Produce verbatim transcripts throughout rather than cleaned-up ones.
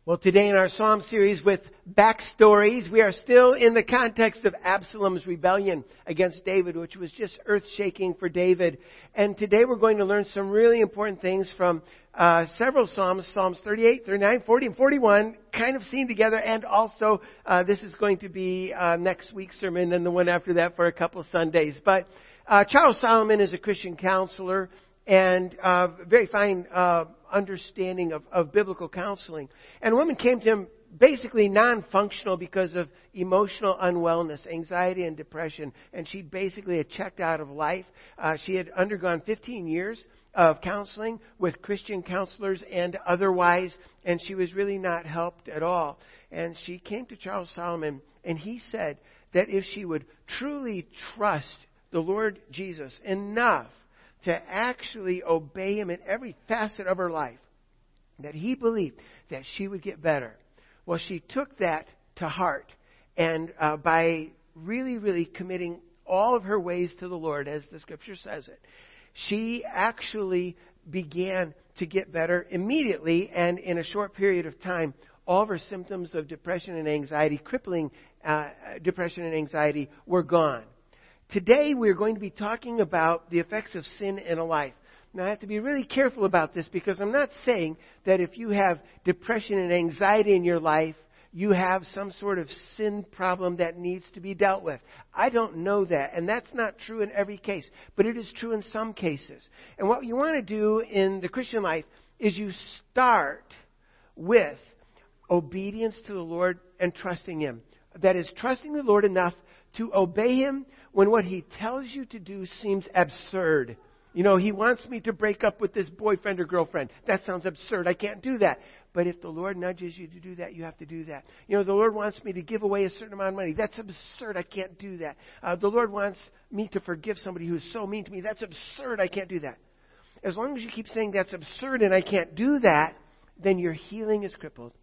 Well, today in our Psalm series with backstories, we are still in the context of Absalom's rebellion against David, which was just earth-shaking for David. And today we're going to learn some really important things from uh, several Psalms, Psalms thirty-eight, thirty-nine, forty, and forty-one, kind of seen together. And also, uh, this is going to be uh, next week's sermon and the one after that for a couple Sundays. But uh, Charles Solomon is a Christian counselor and uh, very fine uh, understanding of, of biblical counseling. And a woman came to him basically non-functional because of emotional unwellness, anxiety and depression. And she basically had checked out of life. Uh, she had undergone fifteen years of counseling with Christian counselors and otherwise, and she was really not helped at all. And she came to Charles Solomon, and he said that if she would truly trust the Lord Jesus enough to actually obey Him in every facet of her life, that he believed that she would get better. Well, she took that to heart, and uh, by really, really committing all of her ways to the Lord, as the Scripture says it, she actually began to get better immediately, and in a short period of time, all of her symptoms of depression and anxiety, crippling uh, depression and anxiety, were gone. Today we're going to be talking about the effects of sin in a life. Now I have to be really careful about this because I'm not saying that if you have depression and anxiety in your life, you have some sort of sin problem that needs to be dealt with. I don't know that, and that's not true in every case, but it is true in some cases. And what you want to do in the Christian life is you start with obedience to the Lord and trusting Him. That is, trusting the Lord enough to obey Him when what He tells you to do seems absurd. You know, He wants me to break up with this boyfriend or girlfriend. That sounds absurd. I can't do that. But if the Lord nudges you to do that, you have to do that. You know, the Lord wants me to give away a certain amount of money. That's absurd. I can't do that. Uh, the Lord wants me to forgive somebody who's so mean to me. That's absurd. I can't do that. As long as you keep saying that's absurd and I can't do that, then your healing is crippled.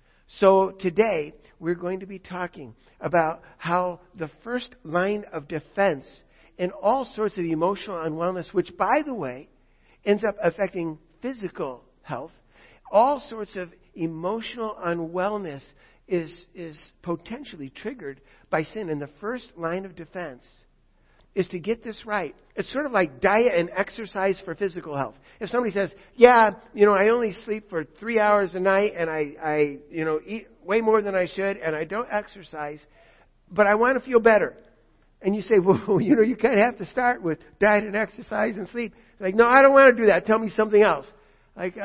So today, we're going to be talking about how the first line of defense in all sorts of emotional unwellness, which, by the way, ends up affecting physical health, all sorts of emotional unwellness is, is potentially triggered by sin. And the first line of defense is to get this right. It's sort of like diet and exercise for physical health. If somebody says, yeah, you know, I only sleep for three hours a night and I, I, you know, eat way more than I should and I don't exercise, but I want to feel better. And you say, well, you know, you kind of have to start with diet and exercise and sleep. Like, no, I don't want to do that. Tell me something else. Like,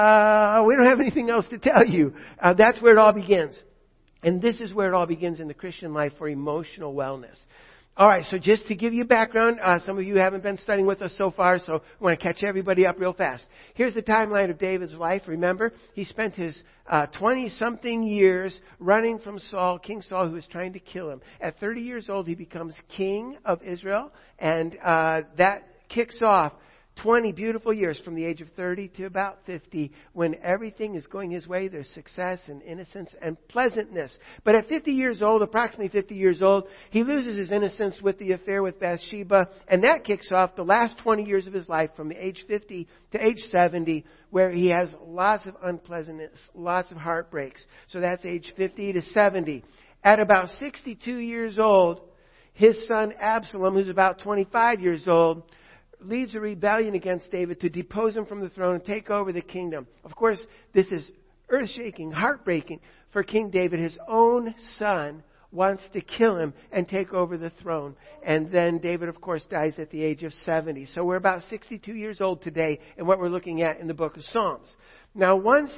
uh, we don't have anything else to tell you. Uh, that's where it all begins. And this is where it all begins in the Christian life for emotional wellness. All right, so just to give you background, uh, some of you haven't been studying with us so far, so I want to catch everybody up real fast. Here's the timeline of David's life. Remember, he spent his uh, twenty-something years running from Saul, King Saul, who was trying to kill him. At thirty years old, he becomes king of Israel, and uh, that kicks off twenty beautiful years from the age of thirty to about fifty, when everything is going his way. There's success and innocence and pleasantness. But at fifty years old, approximately fifty years old, he loses his innocence with the affair with Bathsheba, and that kicks off the last twenty years of his life from the age fifty to age seventy, where he has lots of unpleasantness, lots of heartbreaks. So that's age fifty to seventy. At about sixty-two years old, his son Absalom, who's about twenty-five years old, leads a rebellion against David to depose him from the throne and take over the kingdom. Of course, this is earth-shaking, heartbreaking for King David. His own son wants to kill him and take over the throne. And then David, of course, dies at the age of seventy. So we're about sixty-two years old today in what we're looking at in the book of Psalms. Now, once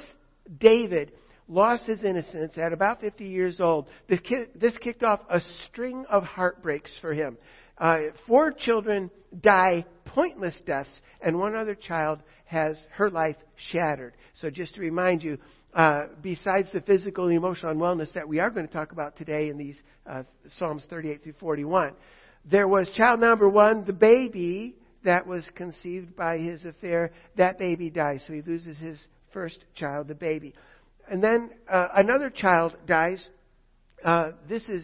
David lost his innocence at about fifty years old, this kicked off a string of heartbreaks for him. Uh, four children die pointless deaths, and one other child has her life shattered. So just to remind you, uh, besides the physical and emotional unwellness that we are going to talk about today in these uh, Psalms thirty-eight through forty-one, there was child number one, the baby that was conceived by his affair. That baby dies, so he loses his first child, the baby. And then uh, another child dies. Uh, this is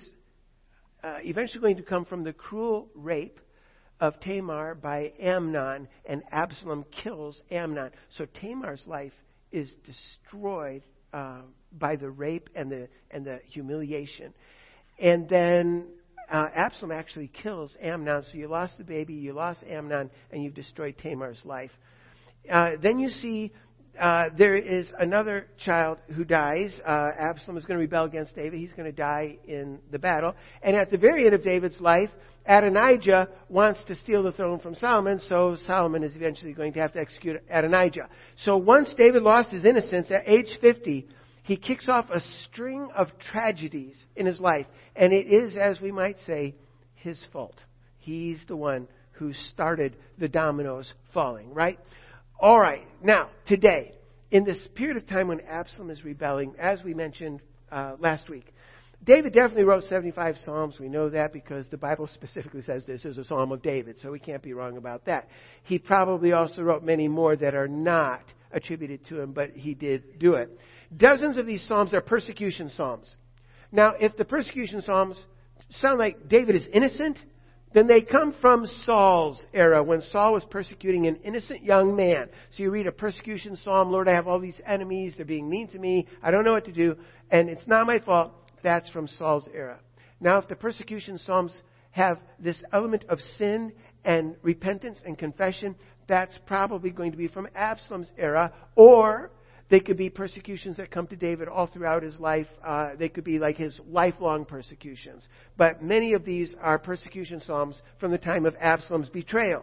Uh, eventually going to come from the cruel rape of Tamar by Amnon, and Absalom kills Amnon. So Tamar's life is destroyed uh, by the rape and the and the humiliation. And then uh, Absalom actually kills Amnon. So you lost the baby, you lost Amnon, and you've destroyed Tamar's life. Uh, then you see uh, there is another child who dies. Uh, Absalom is going to rebel against David. He's going to die in the battle. And at the very end of David's life, Adonijah wants to steal the throne from Solomon, so Solomon is eventually going to have to execute Adonijah. So once David lost his innocence at age fifty, he kicks off a string of tragedies in his life. And it is, as we might say, his fault. He's the one who started the dominoes falling, right? All right. Now, today, in this period of time when Absalom is rebelling, as we mentioned uh, last week, David definitely wrote seventy-five Psalms. We know that because the Bible specifically says this is a Psalm of David, so we can't be wrong about that. He probably also wrote many more that are not attributed to him, but he did do it. Dozens of these Psalms are persecution Psalms. Now, if the persecution Psalms sound like David is innocent, then they come from Saul's era, when Saul was persecuting an innocent young man. So you read a persecution Psalm, Lord, I have all these enemies, they're being mean to me, I don't know what to do, and it's not my fault. That's from Saul's era. Now, if the persecution Psalms have this element of sin and repentance and confession, that's probably going to be from Absalom's era. Or they could be persecutions that come to David all throughout his life. Uh, they could be like his lifelong persecutions. But many of these are persecution Psalms from the time of Absalom's betrayal.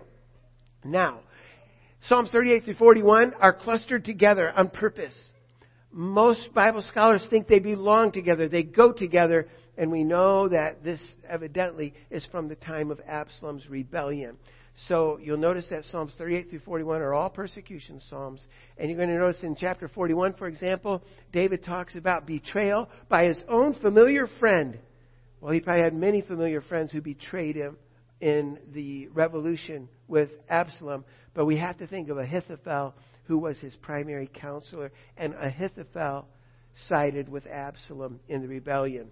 Now, Psalms thirty-eight through forty-one are clustered together on purpose. Most Bible scholars think they belong together. They go together. And we know that this evidently is from the time of Absalom's rebellion. So you'll notice that Psalms thirty-eight through forty-one are all persecution Psalms. And you're going to notice in chapter forty-one, for example, David talks about betrayal by his own familiar friend. Well, he probably had many familiar friends who betrayed him in the revolution with Absalom. But we have to think of Ahithophel, who was his primary counselor. And Ahithophel sided with Absalom in the rebellion.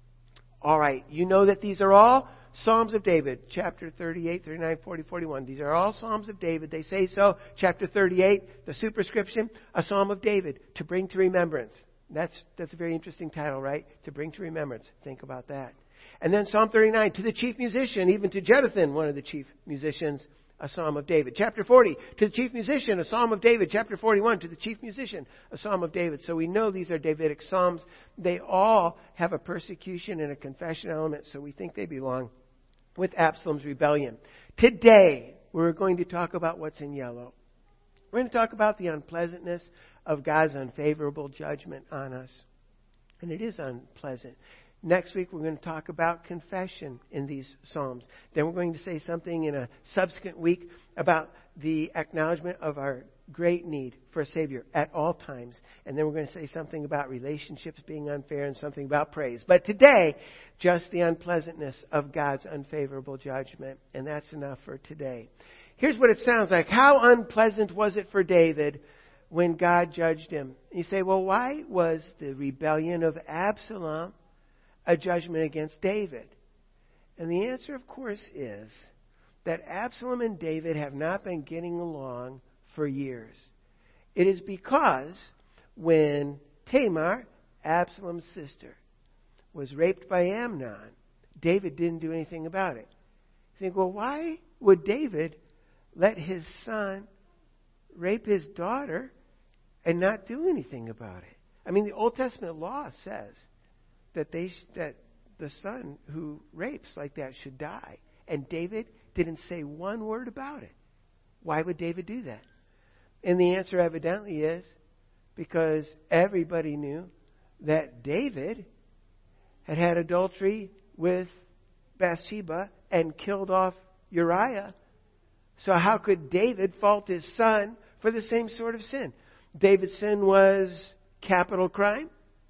All right, you know that these are all Psalms of David. Chapter thirty-eight, thirty-nine, forty, forty-one. These are all Psalms of David. They say so. Chapter thirty-eight, the superscription, a Psalm of David, to bring to remembrance. That's, that's a very interesting title, right? To bring to remembrance. Think about that. And then Psalm thirty-nine, to the chief musician, even to Jeduthun, one of the chief musicians, a Psalm of David. Chapter forty, to the chief musician, a Psalm of David. Chapter forty-one, to the chief musician, a Psalm of David. So we know these are Davidic Psalms. They all have a persecution and a confession element, so we think they belong with Absalom's rebellion. Today, we're going to talk about what's in yellow. We're going to talk about the unpleasantness of God's unfavorable judgment on us. And it is unpleasant. Next week, we're going to talk about confession in these Psalms. Then we're going to say something in a subsequent week about the acknowledgement of our great need for a Savior at all times. And then we're going to say something about relationships being unfair and something about praise. But today, just the unpleasantness of God's unfavorable judgment. And that's enough for today. Here's what it sounds like. How unpleasant was it for David when God judged him? You say, well, why was the rebellion of Absalom a judgment against David? And the answer, of course, is that Absalom and David have not been getting along for years. It is because when Tamar, Absalom's sister, was raped by Amnon, David didn't do anything about it. You think, well, why would David let his son rape his daughter and not do anything about it? I mean, the Old Testament law says that they that the son who rapes like that should die. And David didn't say one word about it. Why would David do that? And the answer evidently is because everybody knew that David had had adultery with Bathsheba and killed off Uriah. So how could David fault his son for the same sort of sin? David's sin was capital crime.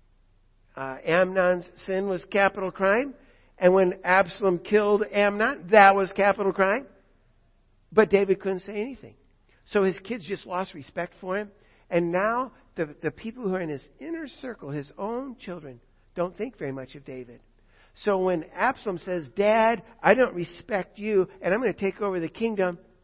Uh, Amnon's sin was capital crime. And when Absalom killed Amnon, that was capital crime. But David couldn't say anything. So his kids just lost respect for him. And now the, the people who are in his inner circle, his own children, don't think very much of David. So when Absalom says, Dad, I don't respect you, and I'm going to take over the kingdom,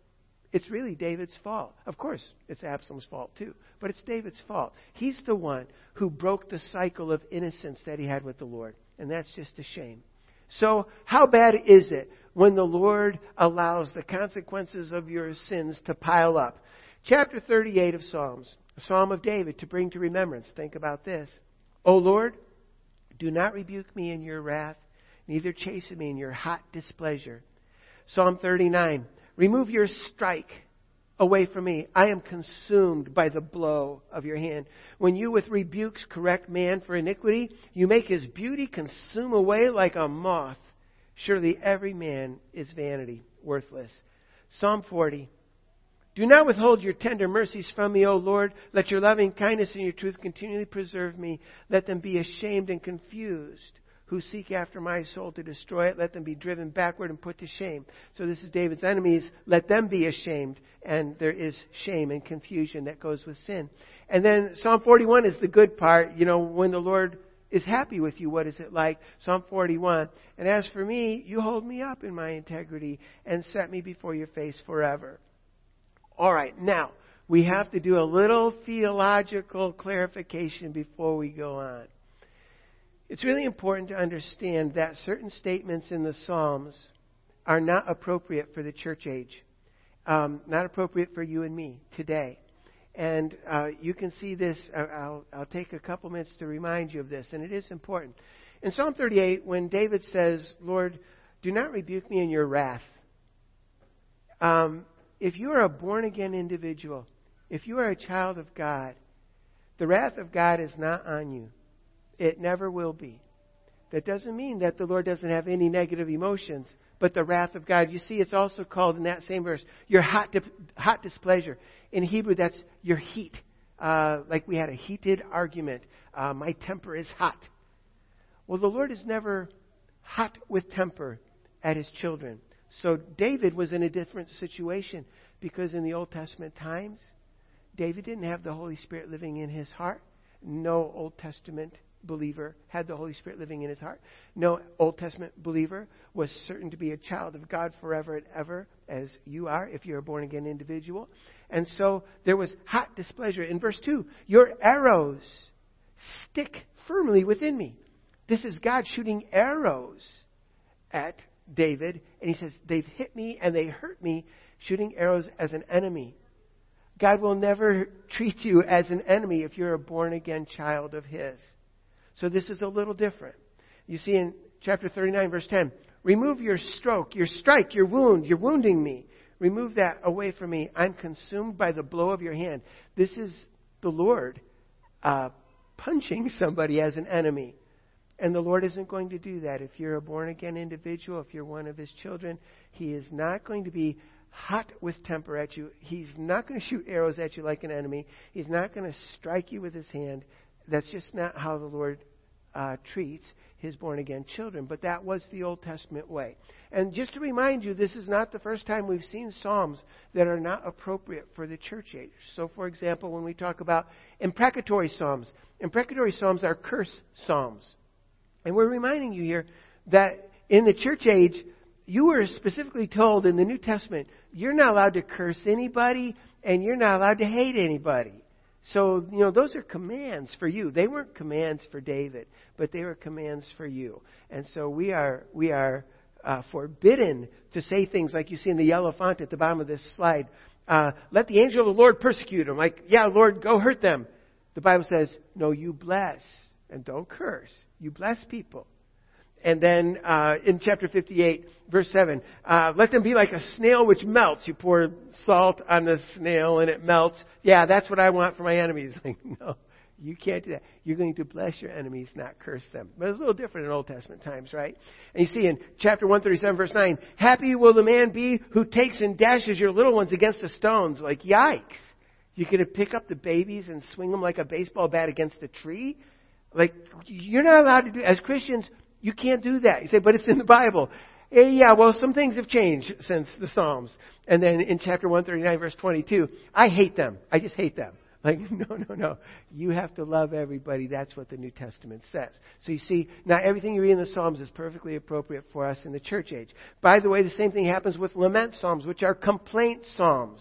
it's really David's fault. Of course, it's Absalom's fault too, but it's David's fault. He's the one who broke the cycle of innocence that he had with the Lord, and that's just a shame. So how bad is it when the Lord allows the consequences of your sins to pile up? Chapter thirty-eight of Psalms, a psalm of David to bring to remembrance. Think about this. O Lord, do not rebuke me in your wrath, neither chasten me in your hot displeasure. Psalm thirty-nine. Remove your strike away from me. I am consumed by the blow of your hand. When you with rebukes correct man for iniquity, you make his beauty consume away like a moth. Surely every man is vanity, worthless. Psalm forty. Do not withhold your tender mercies from me, O Lord. Let your loving kindness and your truth continually preserve me. Let them be ashamed and confused who seek after my soul to destroy it. Let them be driven backward and put to shame. So this is David's enemies. Let them be ashamed. And there is shame and confusion that goes with sin. And then Psalm forty-one is the good part. You know, when the Lord is happy with you, what is it like? Psalm forty-one. And as for me, you hold me up in my integrity and set me before your face forever. All right, now, we have to do a little theological clarification before we go on. It's really important to understand that certain statements in the Psalms are not appropriate for the church age, um, not appropriate for you and me today. And uh, you can see this. I'll, I'll take a couple minutes to remind you of this, and it is important. In Psalm thirty-eight, when David says, Lord, do not rebuke me in your wrath. Um, if you are a born-again individual, if you are a child of God, the wrath of God is not on you. It never will be. That doesn't mean that the Lord doesn't have any negative emotions, but the wrath of God. You see, it's also called in that same verse, your hot, di- hot displeasure. In Hebrew, that's your heat. Uh, like we had a heated argument. Uh, my temper is hot. Well, the Lord is never hot with temper at His children. So David was in a different situation because in the Old Testament times, David didn't have the Holy Spirit living in his heart. No Old Testament believer had the Holy Spirit living in his heart. No Old Testament believer was certain to be a child of God forever and ever, as you are if you're a born-again individual. And so there was hot displeasure. In verse two, your arrows stick firmly within me. This is God shooting arrows at David. And he says, they've hit me and they hurt me, shooting arrows as an enemy. God will never treat you as an enemy if you're a born-again child of His. So this is a little different. You see in chapter thirty-nine, verse ten, remove your stroke, your strike, your wound. You're wounding me. Remove that away from me. I'm consumed by the blow of your hand. This is the Lord uh, punching somebody as an enemy. And the Lord isn't going to do that. If you're a born-again individual, if you're one of His children, He is not going to be hot with temper at you. He's not going to shoot arrows at you like an enemy. He's not going to strike you with His hand. That's just not how the Lord uh, treats His born-again children. But that was the Old Testament way. And just to remind you, this is not the first time we've seen Psalms that are not appropriate for the church age. So, for example, when we talk about imprecatory Psalms, imprecatory Psalms are curse Psalms. And we're reminding you here that in the church age, you were specifically told in the New Testament, you're not allowed to curse anybody and you're not allowed to hate anybody. So, you know, those are commands for you. They weren't commands for David, but they were commands for you. And so we are we are uh, forbidden to say things like you see in the yellow font at the bottom of this slide. Uh, Let the angel of the Lord persecute them. Like, yeah, Lord, go hurt them. The Bible says, no, you bless and don't curse. You bless people. And then uh, in chapter fifty-eight, verse seven, uh, let them be like a snail which melts. You pour salt on the snail and it melts. Yeah, that's what I want for my enemies. Like, no, you can't do that. You're going to bless your enemies, not curse them. But it's a little different in Old Testament times, right? And you see in chapter one thirty-seven, verse nine, happy will the man be who takes and dashes your little ones against the stones. Like, yikes. You're going to pick up the babies and swing them like a baseball bat against a tree? Like, you're not allowed to do, as Christians, you can't do that. You say, but it's in the Bible. Eh, yeah, well, some things have changed since the Psalms. And then in chapter one thirty-nine, verse twenty-two, I hate them. I just hate them. Like, no, no, no. You have to love everybody. That's what the New Testament says. So you see, not everything you read in the Psalms is perfectly appropriate for us in the church age. By the way, the same thing happens with lament psalms, which are complaint psalms.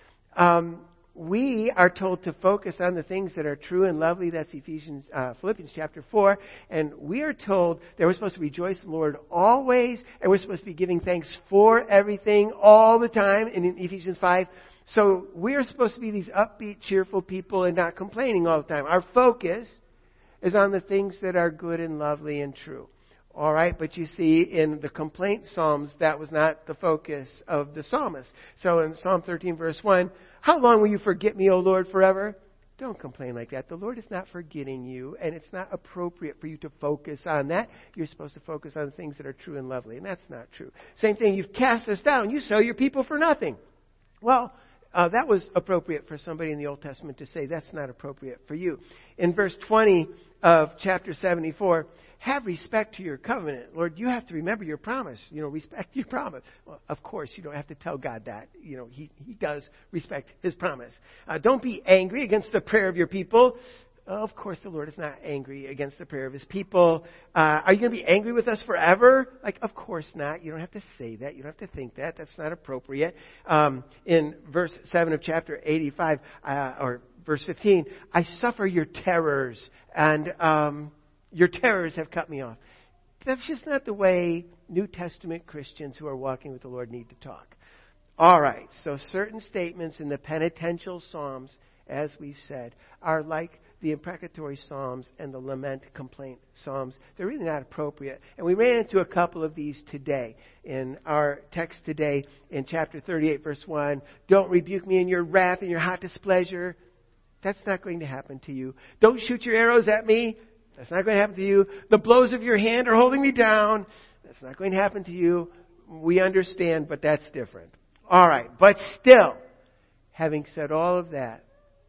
Um, we are told to focus on the things that are true and lovely. That's Ephesians, uh, Philippians chapter four. And we are told that we're supposed to rejoice in the Lord always, and we're supposed to be giving thanks for everything all the time. And in Ephesians five, so we are supposed to be these upbeat, cheerful people and not complaining all the time. Our focus is on the things that are good and lovely and true. All right, but you see, in the complaint psalms, that was not the focus of the psalmist. So in Psalm thirteen, verse one, how long will you forget me, O Lord, forever? Don't complain like that. The Lord is not forgetting you, and it's not appropriate for you to focus on that. You're supposed to focus on things that are true and lovely, and that's not true. Same thing, you've cast us down. You sell your people for nothing. Well, Uh, that was appropriate for somebody in the Old Testament to say. That's not appropriate for you. In verse twenty of chapter seventy-four, have respect to your covenant. Lord, you have to remember your promise. You know, respect your promise. Well, of course, you don't have to tell God that. You know, He, he does respect His promise. Uh, don't be angry against the prayer of your people. Of course, the Lord is not angry against the prayer of His people. Uh, are you going to be angry with us forever? Like, of course not. You don't have to say that. You don't have to think that. That's not appropriate. Um, in verse seven of chapter eighty-five, uh, or verse fifteen, I suffer your terrors, and um, your terrors have cut me off. That's just not the way New Testament Christians who are walking with the Lord need to talk. All right, so certain statements in the penitential Psalms, as we said, are like the imprecatory Psalms and the lament complaint Psalms. They're really not appropriate. And we ran into a couple of these today. In our text today, in chapter thirty-eight, verse one, don't rebuke me in your wrath and your hot displeasure. That's not going to happen to you. Don't shoot your arrows at me. That's not going to happen to you. The blows of your hand are holding me down. That's not going to happen to you. We understand, but that's different. All right, but still, having said all of that,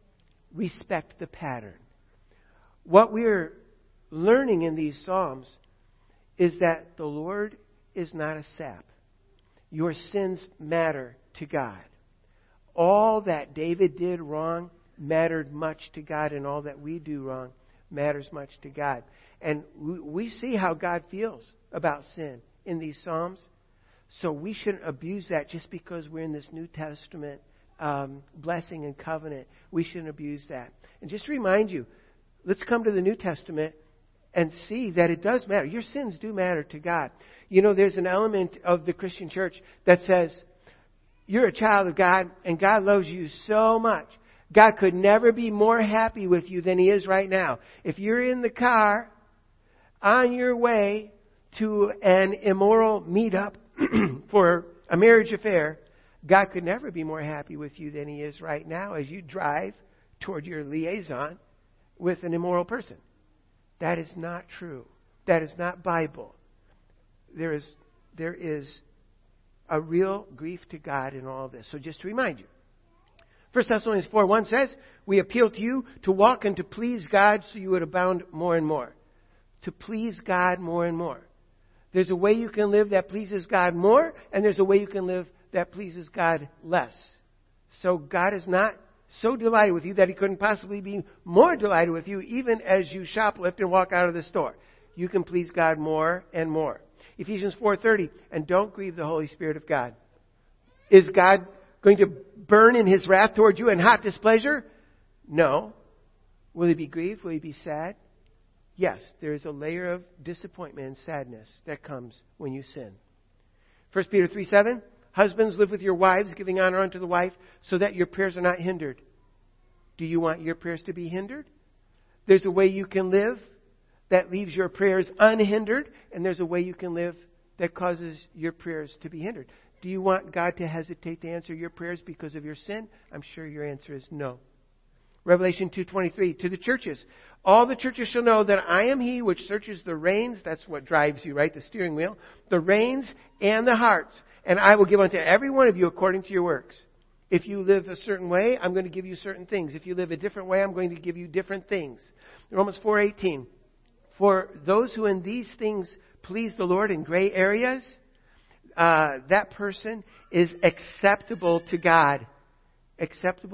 respect the pattern. What we're learning in these Psalms is that the Lord is not a sap. Your sins matter to God. All that David did wrong mattered much to God, and all that we do wrong matters much to God. And we see how God feels about sin in these Psalms. So we shouldn't abuse that just because we're in this New Testament um, blessing and covenant. We shouldn't abuse that. And just to remind you, let's come to the New Testament and see that it does matter. Your sins do matter to God. You know, there's an element of the Christian church that says, you're a child of God and God loves you so much. God could never be more happy with you than He is right now. If you're in the car on your way to an immoral meetup for a marriage affair, God could never be more happy with you than He is right now as you drive toward your liaison with an immoral person. That is not true. That is not Bible. There is, there is a real grief to God in all this. So just to remind you, First Thessalonians four one says, we appeal to you to walk and to please God so you would abound more and more. To please God more and more. There's a way you can live that pleases God more, and there's a way you can live that pleases God less. So God is not so delighted with you that He couldn't possibly be more delighted with you even as you shoplift and walk out of the store. You can please God more and more. Ephesians four thirty, and don't grieve the Holy Spirit of God. Is God going to burn in His wrath toward you in hot displeasure? No. Will He be grieved? Will He be sad? Yes, there is a layer of disappointment and sadness that comes when you sin. First Peter three seven, husbands, live with your wives, giving honor unto the wife, so that your prayers are not hindered. Do you want your prayers to be hindered? There's a way you can live that leaves your prayers unhindered, and there's a way you can live that causes your prayers to be hindered. Do you want God to hesitate to answer your prayers because of your sin? I'm sure your answer is no. Revelation two twenty-three, to the churches. All the churches shall know that I am He which searches the reins. That's what drives you, right? The steering wheel. The reins and the hearts. And I will give unto every one of you according to your works. If you live a certain way, I'm going to give you certain things. If you live a different way, I'm going to give you different things. Romans four eighteen. For those who in these things please the Lord in gray areas, uh, that person is acceptable to God. Acceptable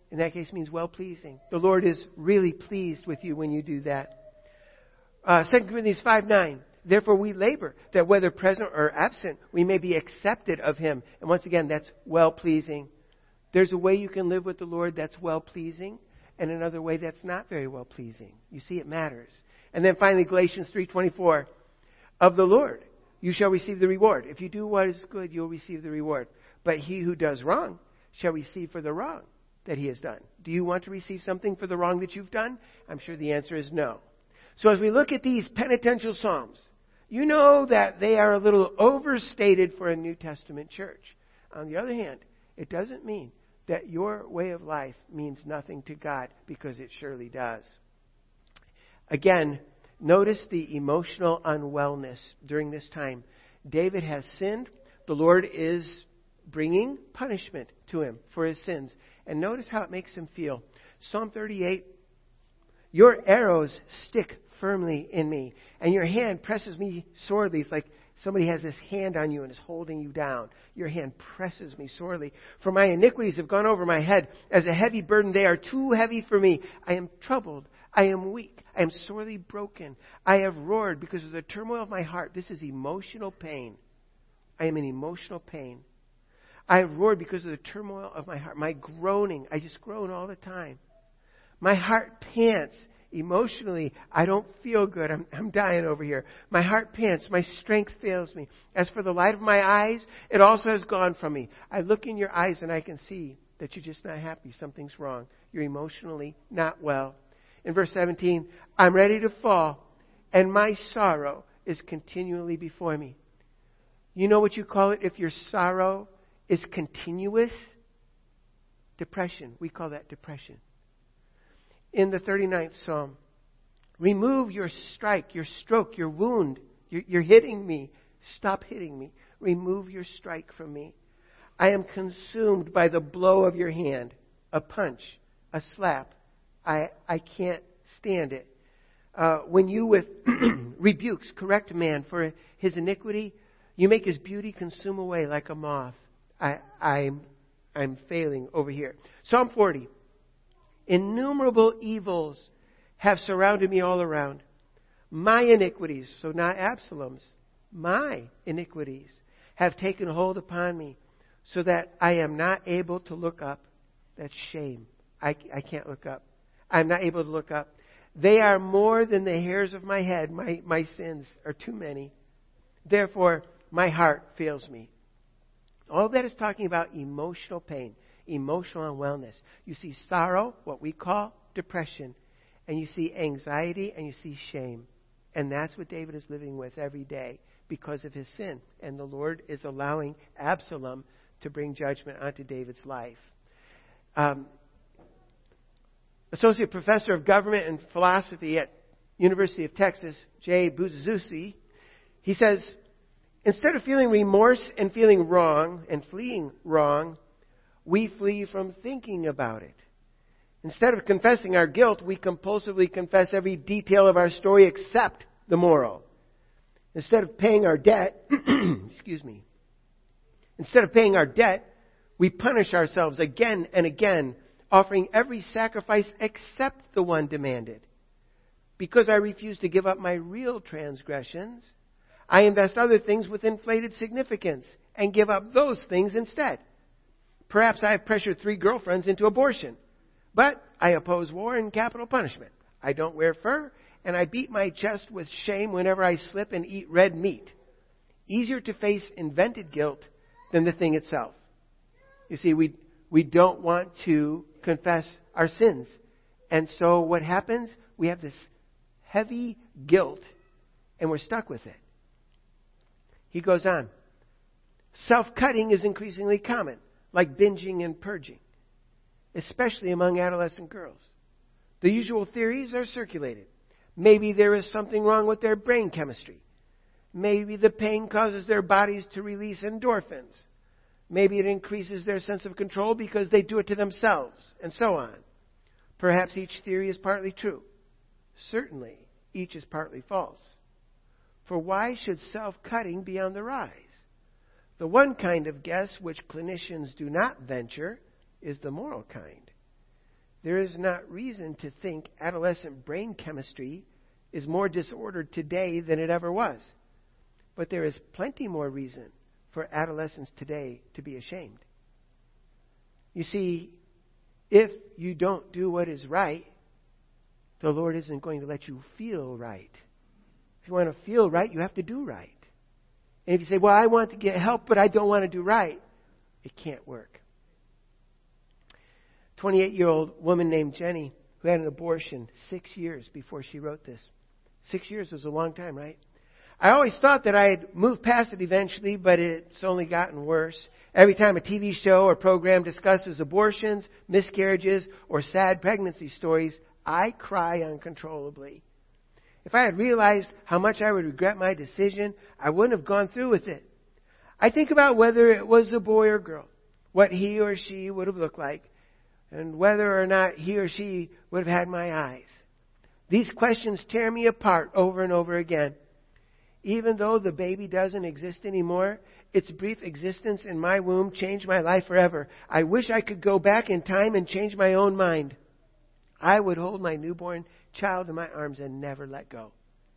in that case means well-pleasing. The Lord is really pleased with you when you do that. Uh, Second Corinthians five nine. Therefore we labor, that whether present or absent, we may be accepted of Him. And once again, that's well-pleasing. There's a way you can live with the Lord that's well-pleasing, and another way that's not very well-pleasing. You see, it matters. And then finally, Galatians three twenty-four. Of the Lord you shall receive the reward. If you do what is good, you'll receive the reward. But he who does wrong shall receive for the wrong that he has done. Do you want to receive something for the wrong that you've done? I'm sure the answer is no. So as we look at these penitential psalms, you know that they are a little overstated for a New Testament church. On the other hand, it doesn't mean that your way of life means nothing to God, because it surely does. Again, notice the emotional unwellness during this time. David has sinned. The Lord is bringing punishment to him for his sins. And notice how it makes him feel. Psalm thirty-eight, your arrows stick firmly in me, and your hand presses me sorely. It's like somebody has this hand on you and is holding you down. Your hand presses me sorely. For my iniquities have gone over my head. As a heavy burden, they are too heavy for me. I am troubled. I am weak. I am sorely broken. I have roared because of the turmoil of my heart. This is emotional pain. I am in emotional pain. I have roared because of the turmoil of my heart. My groaning. I just groan all the time. My heart pants. Emotionally, I don't feel good. I'm, I'm dying over here. My heart pants. My strength fails me. As for the light of my eyes, it also has gone from me. I look in your eyes and I can see that you're just not happy. Something's wrong. You're emotionally not well. In verse seventeen, I'm ready to fall, and my sorrow is continually before me. You know what you call it if your sorrow is continuous? Depression. We call that depression. In the thirty-ninth Psalm, remove your strike, your stroke, your wound. You're, you're hitting me. Stop hitting me. Remove your strike from me. I am consumed by the blow of your hand. A punch, a slap. I, I can't stand it. Uh, when you with rebukes correct man for his iniquity, you make his beauty consume away like a moth. I, I'm, I'm failing over here. Psalm forty. Innumerable evils have surrounded me all around. My iniquities, so not Absalom's, my iniquities have taken hold upon me, so that I am not able to look up. That's shame. I, I can't look up. I'm not able to look up. They are more than the hairs of my head. My, my sins are too many. Therefore, my heart fails me. All that is talking about emotional pain, emotional unwellness. You see sorrow, what we call depression, and you see anxiety and you see shame. And that's what David is living with every day because of his sin. And the Lord is allowing Absalom to bring judgment onto David's life. Um, Associate Professor of Government and Philosophy at University of Texas, Jay Buzzuzzi, he says, instead of feeling remorse and feeling wrong and fleeing wrong, we flee from thinking about it. Instead of confessing our guilt, we compulsively confess every detail of our story except the moral. Instead of paying our debt, excuse me, instead of paying our debt, we punish ourselves again and again, offering every sacrifice except the one demanded. Because I refuse to give up my real transgressions, I invest other things with inflated significance and give up those things instead. Perhaps I have pressured three girlfriends into abortion, but I oppose war and capital punishment. I don't wear fur, and I beat my chest with shame whenever I slip and eat red meat. Easier to face invented guilt than the thing itself. You see, we we don't want to confess our sins. And so what happens? We have this heavy guilt, and we're stuck with it. He goes on. Self-cutting is increasingly common, like binging and purging, especially among adolescent girls. The usual theories are circulated. Maybe there is something wrong with their brain chemistry. Maybe the pain causes their bodies to release endorphins. Maybe it increases their sense of control because they do it to themselves, and so on. Perhaps each theory is partly true. Certainly, each is partly false. For why should self-cutting be on the rise? The one kind of guess which clinicians do not venture is the moral kind. there is not reason to think adolescent brain chemistry is more disordered today than it ever was. But there is plenty more reason for adolescents today to be ashamed. You see, if you don't do what is right, the Lord isn't going to let you feel right. If you want to feel right, you have to do right. And if you say, well, I want to get help, but I don't want to do right, it can't work. twenty-eight-year-old woman named Jenny who had an abortion six years before she wrote this. Six years was a long time, right? I always thought that I had moved past it eventually, but it's only gotten worse. Every time a T V show or program discusses abortions, miscarriages, or sad pregnancy stories, I cry uncontrollably. If I had realized how much I would regret my decision, I wouldn't have gone through with it. I think about whether it was a boy or girl, what he or she would have looked like, and whether or not he or she would have had my eyes. These questions tear me apart over and over again. Even though the baby doesn't exist anymore, its brief existence in my womb changed my life forever. I wish I could go back in time and change my own mind. I would hold my newborn child in my arms and never let go.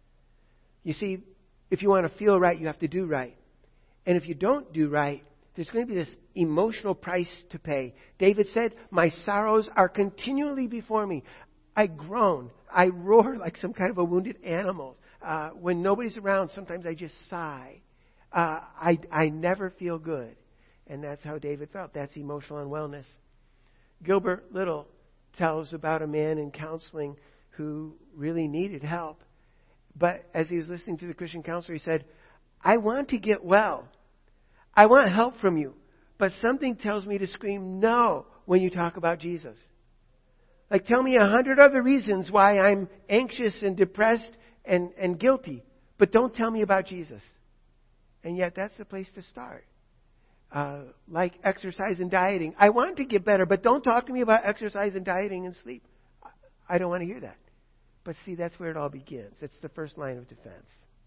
You see, if you want to feel right, you have to do right. And if you don't do right, there's going to be this emotional price to pay. David said, my sorrows are continually before me. I groan. I roar like some kind of a wounded animal. Uh, when nobody's around, sometimes I just sigh. Uh, I, I never feel good. And that's how David felt. That's emotional unwellness. Gilbert Little tells about a man in counseling who really needed help. But as he was listening to the Christian counselor, he said, I want to get well. I want help from you. But something tells me to scream no when you talk about Jesus. Like, tell me a hundred other reasons why I'm anxious and depressed and, and guilty. But don't tell me about Jesus. And yet that's the place to start. Uh, like exercise and dieting. I want to get better, but don't talk to me about exercise and dieting and sleep. I don't want to hear that. But see, that's where it all begins. It's the first line of defense.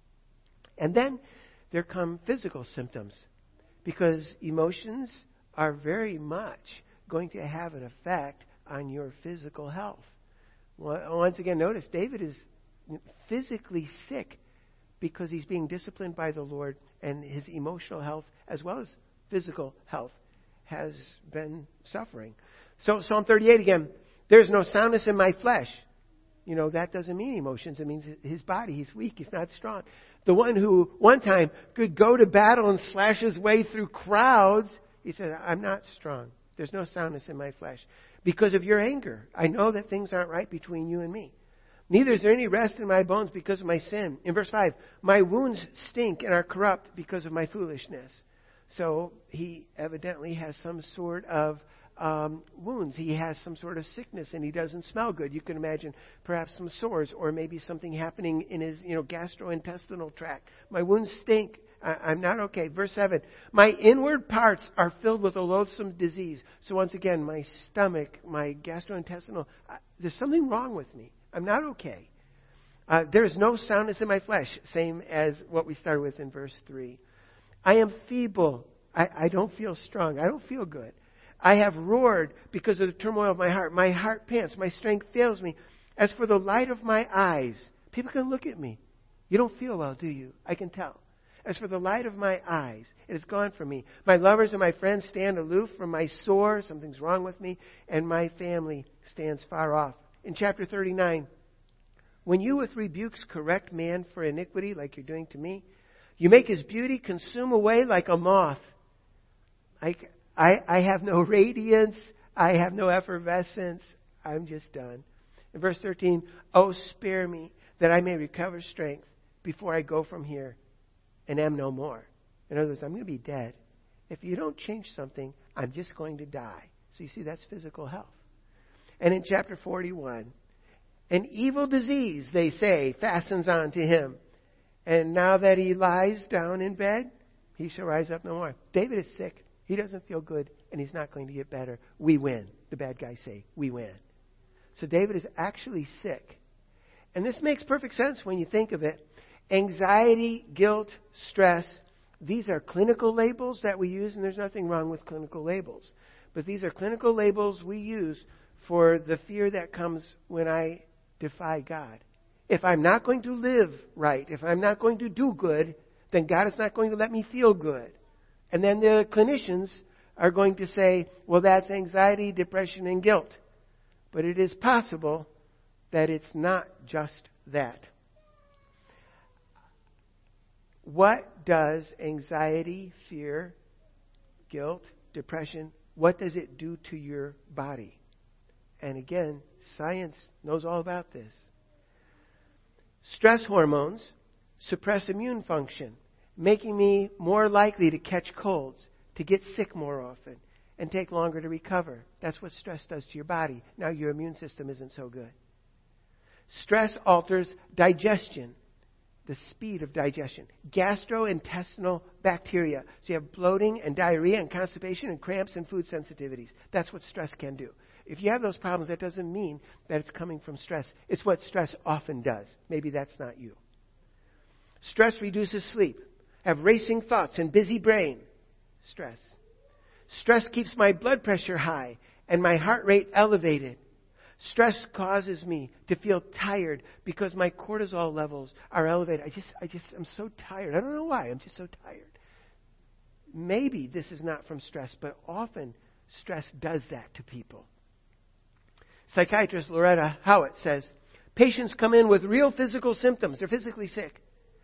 And then there come physical symptoms. Because emotions are very much going to have an effect on your physical health. Once again, notice David is physically sick because he's being disciplined by the Lord, and his emotional health as well as physical health has been suffering. So Psalm thirty-eight again, there's no soundness in my flesh. You know, that doesn't mean emotions. It means his body. He's weak. He's not strong. The one who one time could go to battle and slash his way through crowds, he said, I'm not strong. There's no soundness in my flesh. Because of your anger, I know that things aren't right between you and me. Neither is there any rest in my bones because of my sin. In verse five, my wounds stink and are corrupt because of my foolishness. So he evidently has some sort of um, wounds. He has some sort of sickness and he doesn't smell good. You can imagine perhaps some sores or maybe something happening in his you know gastrointestinal tract. My wounds stink. I, I'm not okay. Verse seven, my inward parts are filled with a loathsome disease. So once again, my stomach, my gastrointestinal, uh, there's something wrong with me. I'm not okay. Uh, there is no soundness in my flesh, same as what we started with in verse three. I am feeble. I, I don't feel strong. I don't feel good. I have roared because of the turmoil of my heart. My heart pants. My strength fails me. As for the light of my eyes, people can look at me. You don't feel well, do you? I can tell. As for the light of my eyes, it is gone from me. My lovers and my friends stand aloof from my sore. Something's wrong with me. And my family stands far off. In chapter thirty-nine, when you with rebukes correct man for iniquity like you're doing to me, you make his beauty consume away like a moth. I, I, I have no radiance. I have no effervescence. I'm just done. In verse thirteen, oh, spare me that I may recover strength before I go from here and am no more. In other words, I'm going to be dead. If you don't change something, I'm just going to die. So you see, that's physical health. And in chapter forty-one, an evil disease, they say, fastens on to him. And now that he lies down in bed, he shall rise up no more. David is sick. He doesn't feel good, and he's not going to get better. We win. The bad guys say, we win. So David is actually sick. And this makes perfect sense when you think of it. Anxiety, guilt, stress, these are clinical labels that we use, and there's nothing wrong with clinical labels. But these are clinical labels we use for the fear that comes when I defy God. If I'm not going to live right, if I'm not going to do good, then God is not going to let me feel good. And then the clinicians are going to say, well, that's anxiety, depression, and guilt. But it is possible that it's not just that. What does anxiety, fear, guilt, depression, what does it do to your body? And again, science knows all about this. Stress hormones suppress immune function, making me more likely to catch colds, to get sick more often, and take longer to recover. That's what stress does to your body. Now your immune system isn't so good. Stress alters digestion, the speed of digestion. Gastrointestinal bacteria. So you have bloating and diarrhea and constipation and cramps and food sensitivities. That's what stress can do. If you have those problems, that doesn't mean that it's coming from stress. It's what stress often does. Maybe that's not you. Stress reduces sleep. Have racing thoughts and busy brain. Stress. Stress keeps my blood pressure high and my heart rate elevated. Stress causes me to feel tired because my cortisol levels are elevated. I just, I just, I'm so tired. I don't know why. I'm just so tired. Maybe this is not from stress, but often stress does that to people. Psychiatrist Loretta Howitt says, patients come in with real physical symptoms. They're physically sick.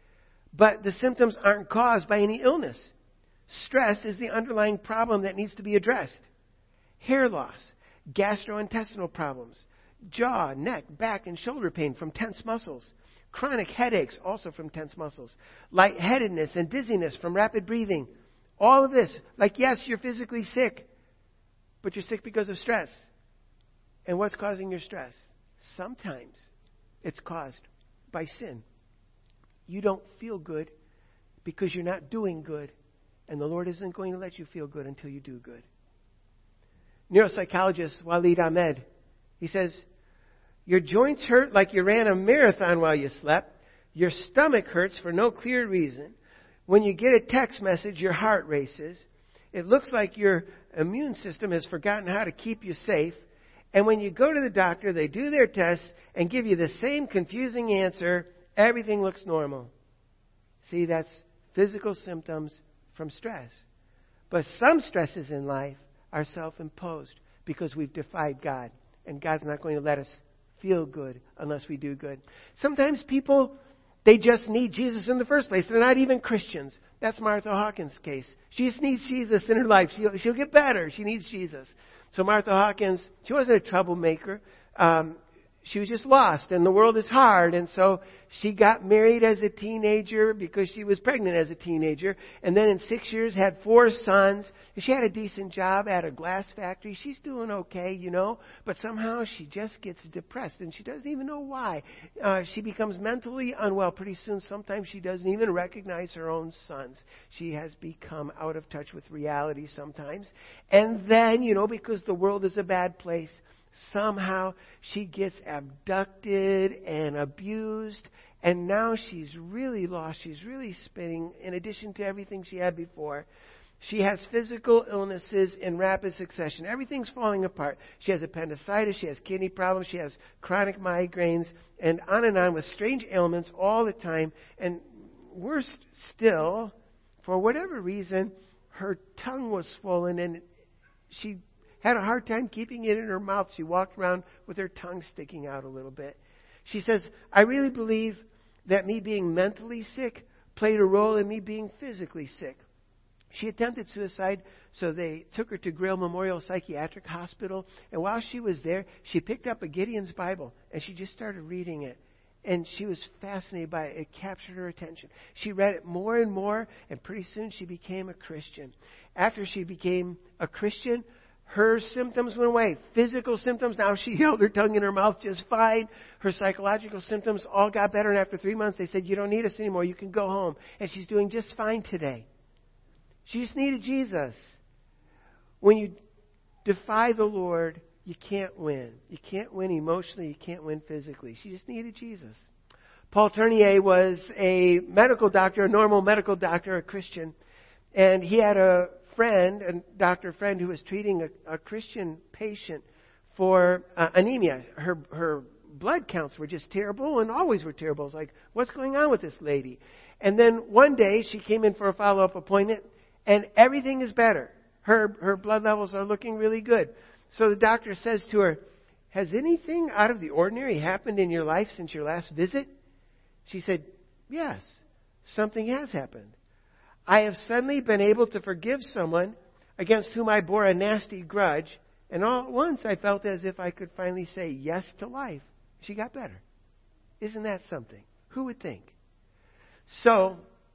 But the symptoms aren't caused by any illness. Stress is the underlying problem that needs to be addressed. Hair loss, gastrointestinal problems, jaw, neck, back, and shoulder pain from tense muscles, chronic headaches also from tense muscles, lightheadedness and dizziness from rapid breathing. All of this, like yes, you're physically sick, but you're sick because of stress. And what's causing your stress? Sometimes it's caused by sin. You don't feel good because you're not doing good. And the Lord isn't going to let you feel good until you do good. Neuropsychologist Walid Ahmed, he says, your joints hurt like you ran a marathon while you slept. Your stomach hurts for no clear reason. When you get a text message, your heart races. It looks like your immune system has forgotten how to keep you safe. And when you go to the doctor, they do their tests and give you the same confusing answer. Everything looks normal. See, that's physical symptoms from stress. But some stresses in life are self-imposed because we've defied God. And God's not going to let us feel good unless we do good. Sometimes people, they just need Jesus in the first place. They're not even Christians. That's Martha Hawkins' case. She just needs Jesus in her life. She'll, she'll get better. She needs Jesus. So Martha Hawkins, she wasn't a troublemaker. Um, she was just lost, and the world is hard. And so she got married as a teenager because she was pregnant as a teenager. And then in six years had four sons. And she had a decent job at a glass factory. She's doing okay, you know. But somehow she just gets depressed, and she doesn't even know why. Uh, she becomes mentally unwell pretty soon. Sometimes she doesn't even recognize her own sons. She has become out of touch with reality sometimes. And then, you know, because the world is a bad place, somehow she gets abducted and abused, and now she's really lost. She's really spinning in addition to everything she had before. She has physical illnesses in rapid succession. Everything's falling apart. She has appendicitis, she has kidney problems, she has chronic migraines, and on and on with strange ailments all the time. And worse still, for whatever reason, her tongue was swollen and she had a hard time keeping it in her mouth. She walked around with her tongue sticking out a little bit. She says, I really believe that me being mentally sick played a role in me being physically sick. She attempted suicide, so they took her to Grail Memorial Psychiatric Hospital. And while she was there, she picked up a Gideon's Bible, and she just started reading it. And she was fascinated by it. It captured her attention. She read it more and more, and pretty soon she became a Christian. After she became a Christian, her symptoms went away. Physical symptoms, now she held her tongue in her mouth just fine. Her psychological symptoms all got better. And after three months, they said, you don't need us anymore. You can go home. And she's doing just fine today. She just needed Jesus. When you defy the Lord, you can't win. You can't win emotionally. You can't win physically. She just needed Jesus. Paul Tournier was a medical doctor, a normal medical doctor, a Christian. And he had a friend, a doctor friend, who was treating a, a Christian patient for uh, anemia. Her her blood counts were just terrible and always were terrible. It's like, what's going on with this lady? And then one day she came in for a follow-up appointment and everything is better. Her her blood levels are looking really good. So the doctor says to her, has anything out of the ordinary happened in your life since your last visit? She said, yes, something has happened. I have suddenly been able to forgive someone against whom I bore a nasty grudge, and all at once I felt as if I could finally say yes to life. She got better. Isn't that something? Who would think? So,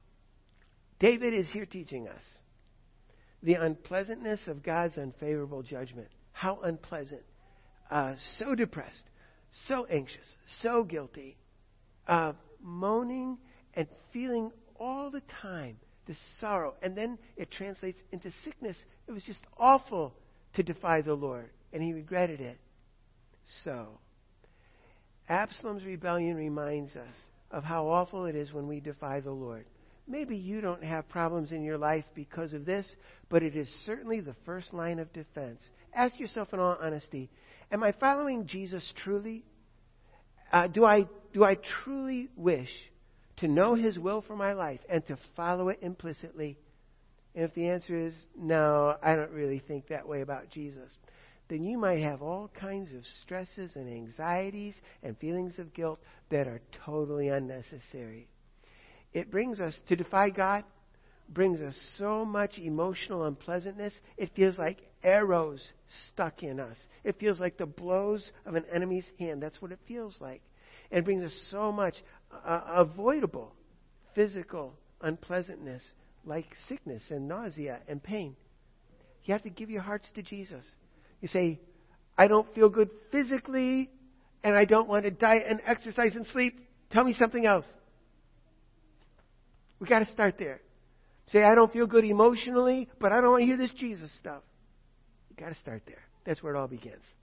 David is here teaching us the unpleasantness of God's unfavorable judgment. How unpleasant. Uh, so depressed, so anxious, so guilty, uh, moaning and feeling all the time this sorrow. And then it translates into sickness. It was just awful to defy the Lord, and he regretted it. So, Absalom's rebellion reminds us of how awful it is when we defy the Lord. Maybe you don't have problems in your life because of this, but it is certainly the first line of defense. Ask yourself in all honesty, am I following Jesus truly? Uh, do I do I truly wish to know His will for my life and to follow it implicitly? And if the answer is no, I don't really think that way about Jesus, then you might have all kinds of stresses and anxieties and feelings of guilt that are totally unnecessary. It brings us to defy God, brings us so much emotional unpleasantness. It feels like arrows stuck in us. It feels like the blows of an enemy's hand. That's what it feels like. And it brings us so much uh, avoidable physical unpleasantness, like sickness and nausea and pain. You have to give your hearts to Jesus. You say, I don't feel good physically, and I don't want to diet and exercise and sleep. Tell me something else. We got to start there. Say, I don't feel good emotionally, but I don't want to hear this Jesus stuff. You got to start there. That's where it all begins.